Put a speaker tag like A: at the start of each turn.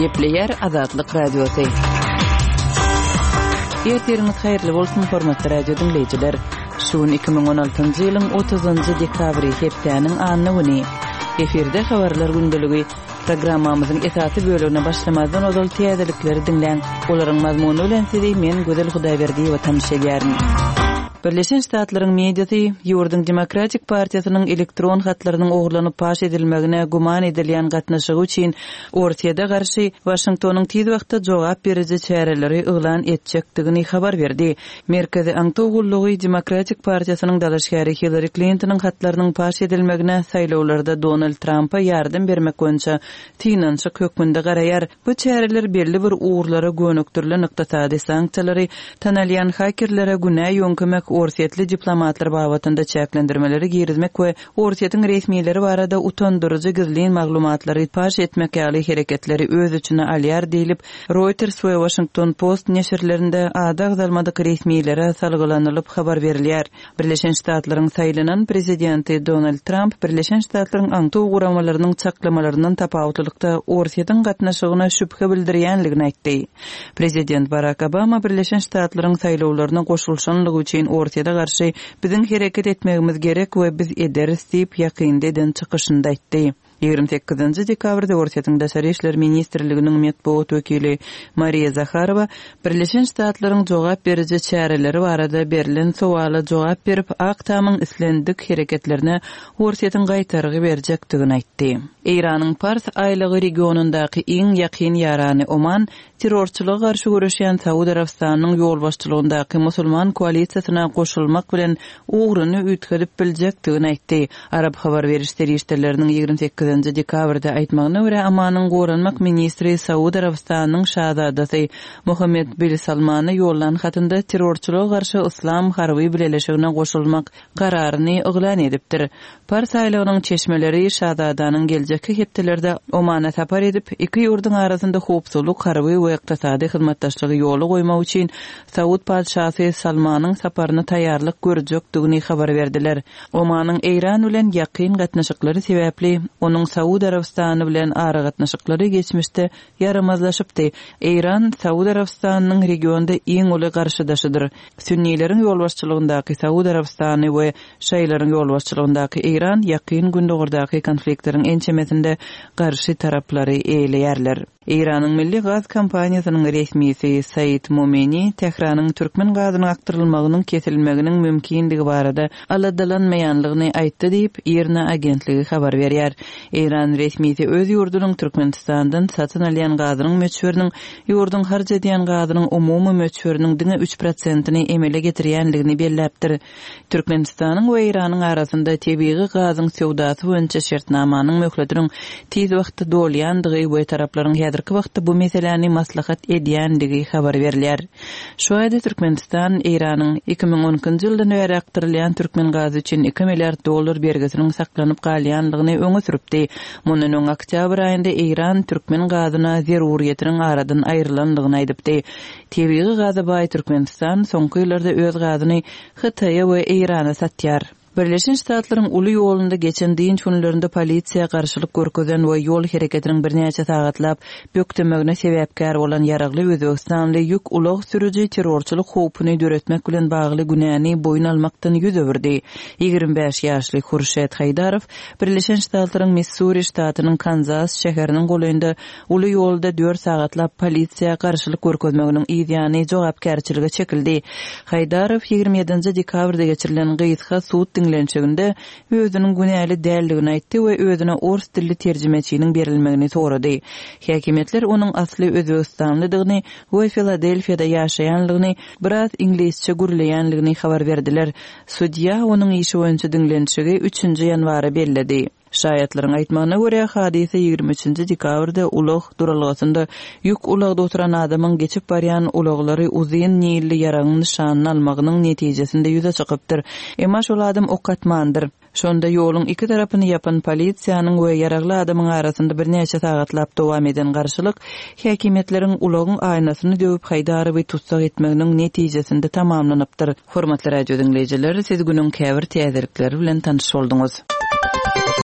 A: Gepleyer Azatlyk Radiosu. Erteriniz hayırlı bolsun hormatly radio dinleyijiler. Şuun 2016-njy ýylyň 30-njy dekabry hepdeniň anyny. Eferde habarlar gündəligi programmamyzyň esasy bölügine başlamazdan ozal täzelikleri dinleň. Olaryň mazmuny bilen sizi men Gözel Hudaýberdi we tanışýaryn. Birleşen Ştatlaryň mediasy ýurdun Demokratik Partiýasynyň elektron hatlarynyň oğurlanyp paş edilmegine guman edilýän gatnaşygy üçin Ortaýa garşy Washingtonyň tiz wagtda jogap beriji çäreleri ýylan etjekdigini habar berdi. Merkezi Aňtowgullugy Demokratik Partiýasynyň dalaşgary Hillary Clinton'yň hatlarynyň paş edilmegine saýlawlarda Donald Trump'a ýardym bermek boýunça tinançyk hökmünde garaýar. Bu çäreler belli bir uğurlara gönükdirlen ykdysady sanksiýalary tanalýan hakerlere günä ýönkemek Orsiýetli diplomatlar babatynda çäklendirmeleri girizmek we Orsiýetyň resmiýetleri barada utandyrjy gizlin maglumatlary paş etmek ýaly hereketleri öz içine alýar diýilip Reuters we Washington Post neşirlerinde ada zalmadyk resmiýetlere salgylanylyp habar berilýär. Birleşen Ştatlaryň saýlanan prezidenti Donald Trump Birleşen Ştatlaryň aňtow guramalarynyň çaklamalarynyň tapawutlykda Orsiýetyň gatnaşygyna şüphe bildirýänligini aýtdy. Prezident Barack Obama Birleşen Ştatlaryň saýlawlaryna goşulşanlygy üçin Ortaýa garşy biziň hereket etmegimiz gerek we biz ederiz diýip ýakyndan çykyşynda aýtdy. 28 dekabrda Ortaýatyň Daşary işler ministrliginiň medeniýet wekili Maria Zakharova Birleşen Ştatlaryň jogap beriji çäreleri barada berilen sowala jogap berip Aktamyň islendik hereketlerine Ortaýatyň gaýtargy berjekdigini aýtdy. İranyň Pars aýlygy regionundaky iň ýakyn ýarany Oman terrorçylyga garşy görüşýän Saudi Arabistanyň ýolbaşçylygyndaky musulman koalisiýasyna goşulmak bilen ugruny üýtgelip biljekdigini aýtdy. Arab habar berişleri işlerleriniň 28 dekabrda aýtmagyna görä Omanyň goranmak ministri Saudi Arabistanyň şahzadasy Mohammed bin Salmana ýollan hatynda terrorçylyga garşy islam harby birleşigine goşulmak kararyny yglan edipdir. Pars aýlygynyň çeşmeleri şahzadanyň geljeki hepdelerde Omana tapar edip iki ýurdun arasynda howpsuzlyk harby we ykdysady hyzmatdaşlygy ýoly goýmak üçin Saud padşahsy Salmanyň saparyna taýýarlyk görjekdigini habar berdiler. Omanyň Iran bilen ýakyn gatnaşyklary sebäpli onuň Saudi Arabistany bilen ara gatnaşyklary geçmişde yaramazlaşypdy. Iran Saudi Arabistanyň regionda iň uly garşydaşydyr. Sünnileriň ýolbaşçylygyndaky Saudi Arabistany we şeýlerin ýolbaşçylygyndaky Iran ýakyn gündogurdaky konfliktleriň ençemesinde garşy taraplary eýleýärler. İranyň milli gaz kompaniýasynyň resmisi Said Momeni Tehranyň türkmen gazynyň aktyrylmagynyň kesilmeginiň mümkindigi barada aladalanmaýanlygyny aýtdy diýip IRNA agentligi habar berýär. İran resmisi öz ýurdunyň Türkmenistandan satyn alýan gazynyň möçberiniň ýurdun harç edýän gazynyň umumy möçberiniň 3%-ni emele getirýänligini belläpdir. Türkmenistanyň we Iranyň arasynda tebii gazyň sowdasy boýunça şertnamanyň möhletiniň tiz wagtda dolýandygy we taraplaryň häzirki wagtda bu meseleni maslahat edýändigi habar berilýär. Şu aýda Türkmenistan Iranyň 2010-njy ýyldan beri aktyrylýan türkmen gazy üçin $2 milyard bergisiniň saklanyp galýanlygyny öňe süripdi. Mundan öň oktyabr aýynda Iran türkmen gazyna zeruriýetiniň aradan aýrylandygyny aýdypdy. Tebii gazy baý Türkmenistan soňky ýyllarda öz gazyny Hytaýa we Irana satýar. Birleşen Ştatlaryň uly ýolunda geçen diň günlerinde polisiýa garşylyk görkezden we ýol hereketiniň birnäçe sagatlap böktemegine sebäpkär bolan ýaragly Özbegistanly ýük ulag sürüji terrorçylyk howpuny döretmek bilen bagly günäni boyun almakdan ýüz öwürdi. 25 ýaşly Hurşet Haydarow Birleşen Ştatlaryň Missouri ştatynyň Kansas şäheriniň goýunda uly ýolda 4 sagatlap polisiýa garşylyk görkezmeginiň ýygyny jogapkärçiligi çekildi. Haydarow 27 dekabrda geçirilen gyýytka suud dinlençiginde özünün günäli däldigini aýtdy we özüne ors dilli terjimeçiniň berilmegini sorady. Häkimetler onuň asly Özbegistanlydygyny we Filadelfiýada ýaşaýanlygyny, biraz inglizçe gürleýänligini habar berdiler. Sudya onuň işi boýunça dinlençigi 3 ýanwary belledi. Şaýatlaryň aýtmagyna görä hadise 23 dekabrda ulag duralgasynda ýük ulagda oturan adamyň geçip barýan ulaglary uzyn nilli ýaragyň nişanyny almagynyň netijesinde ýüze çykypdyr. Emma şol adam okatmandyr. Şonda ýoluň iki tarapyny ýapan polisiýanyň we ýaragly adamyň arasynda birnäçe sagatlap dowam eden garşylyk häkimetleriň ulagyň aýnasyny döwüp Haydarowy tutsak etmeginiň netijesinde tamamlanypdyr. Hormatly radio dinleýijiler, siz günüň käbir täzelikleri bilen tanyş bolduňuz.